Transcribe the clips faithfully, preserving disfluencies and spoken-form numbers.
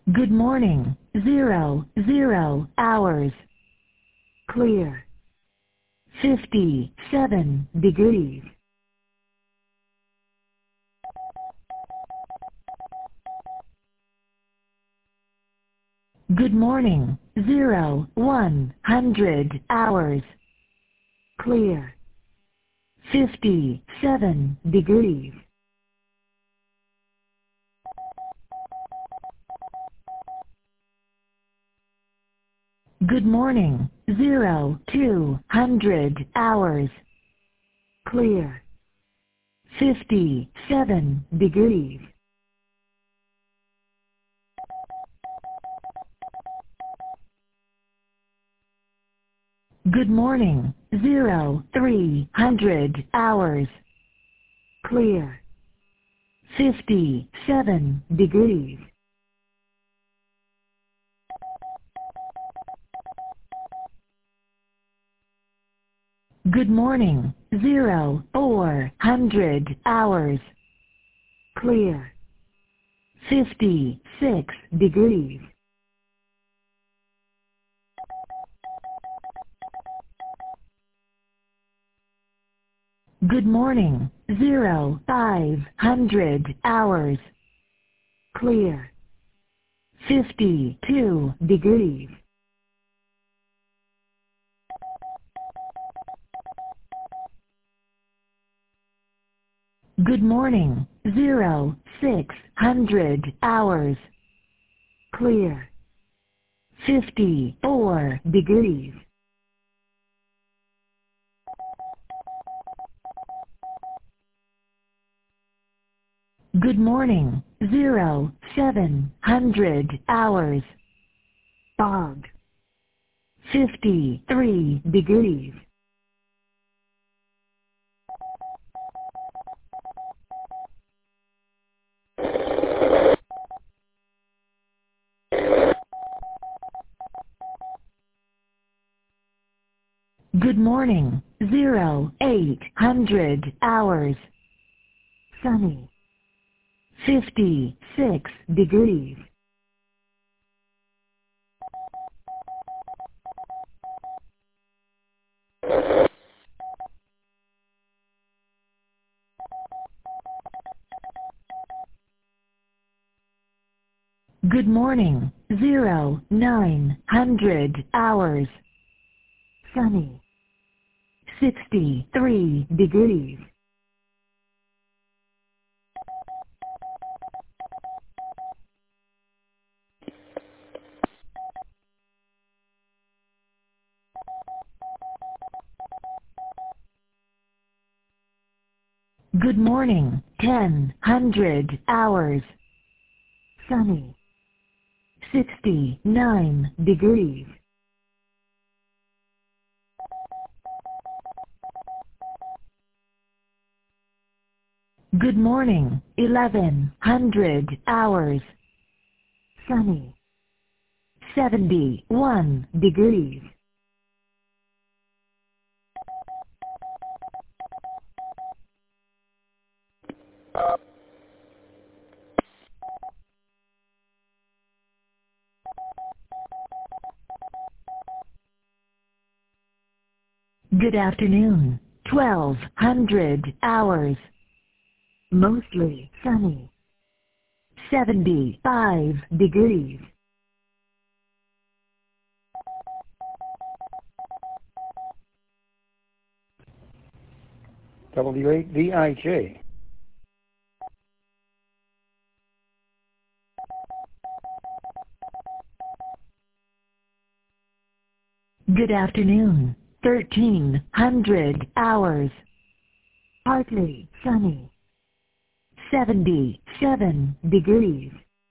Good morning. Zero, zero hours. Clear. fifty-seven degrees. Good morning. Zero, one hundred hours. Clear. fifty-seven degrees. Good morning. Zero, two hundred hours. Clear. fifty-seven degrees. Good morning. Zero, three hundred hours. Clear. fifty-seven degrees. Good morning. Zero, four hundred hours. Clear. fifty-six degrees. Good morning. Zero, five hundred hours. Clear. fifty-two degrees. Good morning. Zero, six hundred hours. Clear. fifty-four degrees. Good morning. Zero, seven hundred hours. Fog. fifty-three degrees. Good morning. Zero, eight hundred hours. Sunny. fifty-six degrees. Good morning. Zero, nine hundred hours. Sunny. sixty-three degrees. Good morning. Ten hundred hours. Sunny. sixty-nine degrees. Good morning. Eleven hundred hours. Sunny. seventy-one degrees. Good afternoon. Twelve hundred hours. Mostly sunny. Seventy-five degrees. W eight V I J. Good afternoon. Thirteen hundred hours. Partly sunny. Seventy-seven degrees.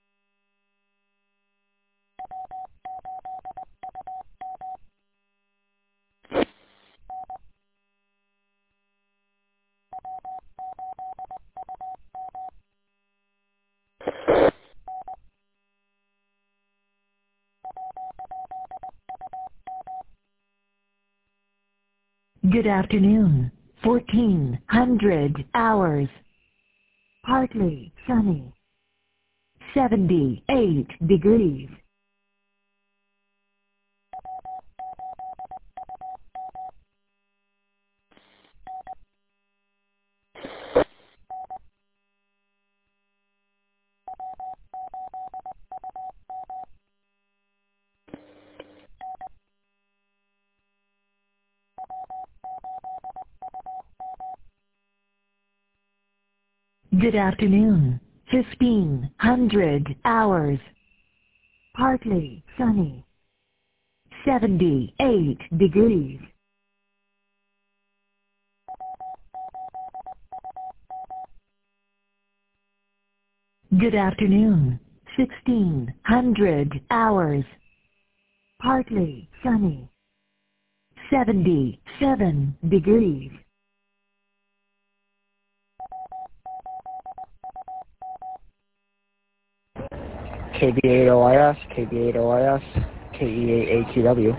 Good afternoon. Fourteen hundred hours. Partly sunny. seventy-eight degrees. Good afternoon. fifteen hundred hours. Partly sunny. seventy-eight degrees. Good afternoon. sixteen hundred hours. Partly sunny. seventy-seven degrees. K B eight O I S, K B eight O I S, K E eight A Q W.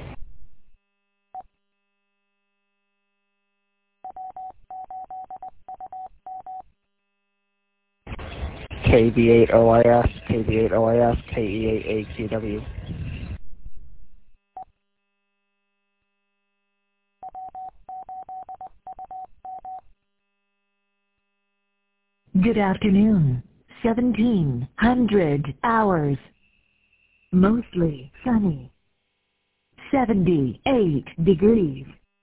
K B eight O I S, K B eight O I S, K E eight A Q W. Good afternoon. seventeen hundred hours. Mostly sunny. seventy-eight degrees.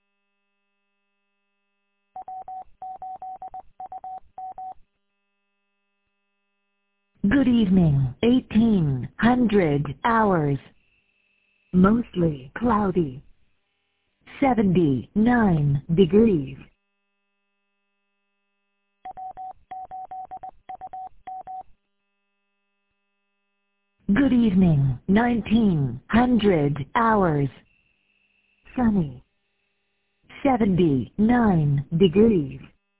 Good evening. eighteen hundred hours. Mostly cloudy. seventy-nine degrees. Good evening. nineteen hundred hours. Sunny. seventy-nine degrees.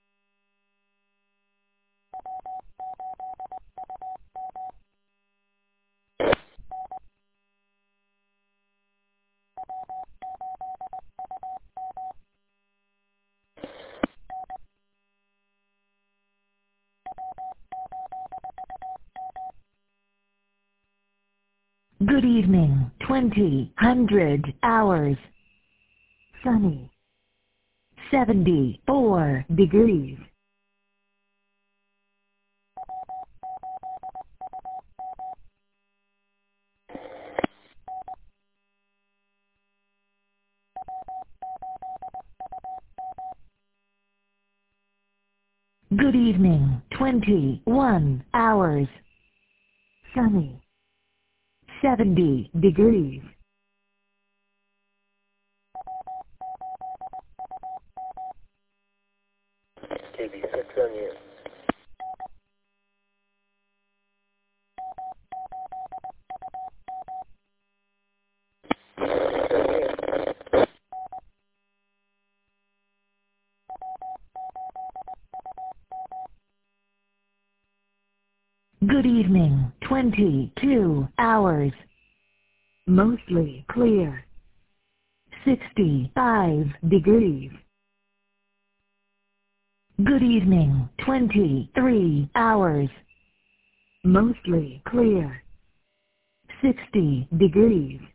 Good evening. twenty hundred hours. Sunny. seventy-four degrees. Good evening. twenty-one hours. Sunny. seventy degrees. K B six on you. Good evening. twenty-two hours. Mostly clear. sixty-five degrees. Good evening. twenty-three hours. Mostly clear. sixty degrees.